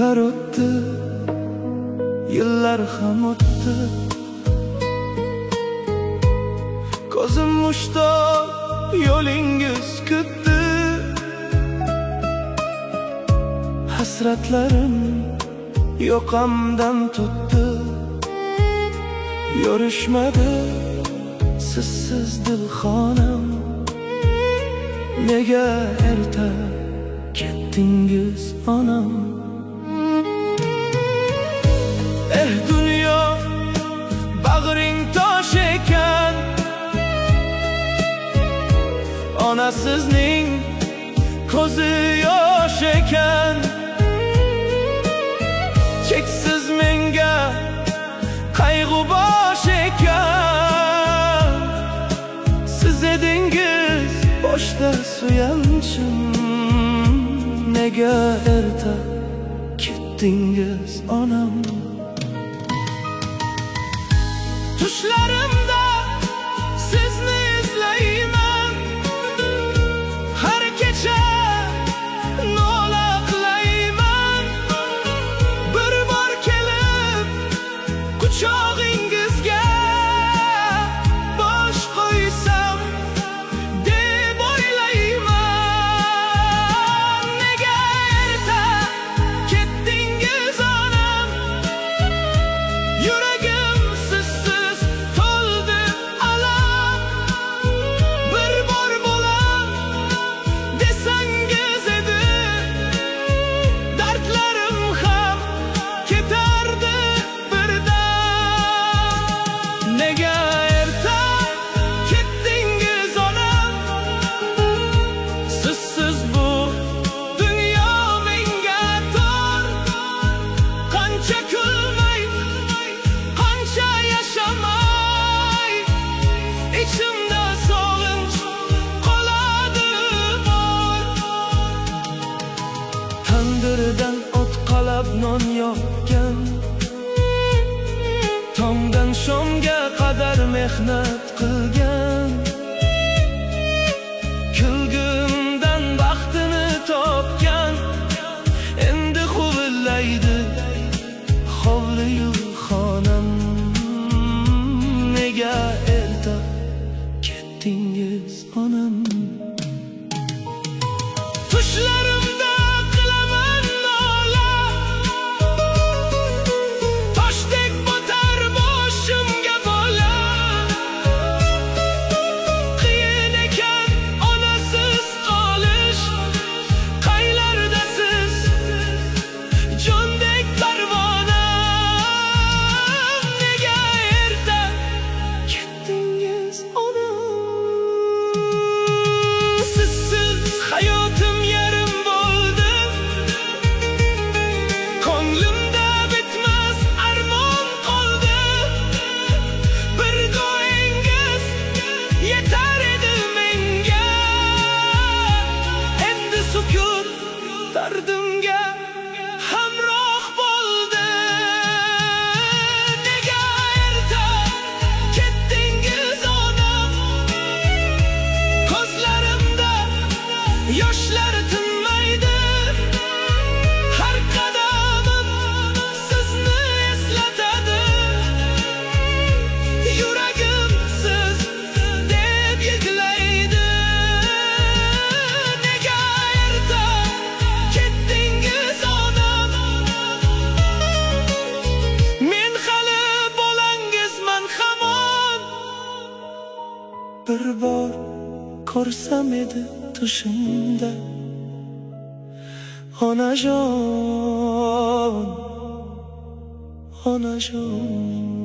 Kunlar o'tdi, yillar ham o'tdi. Ko'zim mushtoq, yo'lingiz kutdi. Hasratlarim yoqamdan tutdi. Yorishmadi sizsiz dilxonam. Nega erta ketdingiz onam? Dunyo bag'ring tosh ekan, onasizning ko'zi yosh ekan. Cheksiz menga qayg'u bosh ekan. Siz edingiz boshda suyanchim. Nega erta ketdingiz onam? Tushlarimda sizni izlayman, har kecha nola qilayman. Bir bor kelib quchog'ingizga bosh qo'ysam deb o'ylayman. Nega erta ketdingiz onam? Yuragim sizsiz to'ldi alam. Bir bor bo'lam desangiz edi, dardlarim ham ketardi birdan. Nega erta ketdingiz onam? Sizsiz bu dunyo menga tor. Qancha kulmay, qancha yashamay, ichimda sog'inch qoladi bor. Tandirdan o't qalab non yoqqan, tongdan shomga qadar mehnat qilgan. Kulgimdan baxtini topgan, endi huvillaydi hovli-yu xonam. Nega erta ketdingiz onam? Tushlarimda qilaman nola, toshdek botar boshimga bola. Qiyin ekan onasiz qolish, qaylardasiz jondek parvonam. Nega erta ketdingiz onam? Sizsiz hayotim yarim bo'ldi, ko'nglimda bitmas armon qoldi. Bir duoingiz yetar edi menga, endi sukut dardimga hamroh bo'ldi. Nega erta ketdingiz onam? Ko'zlarimda yoshlar tinmaydi, har qadamim sizni eslatadi. Yuragim siz deb yig'laydi. Nega erta ketdingiz onam? Men hali bolangizman hamon. Bir bor ko'rsam edi tushimda onajon, onajon.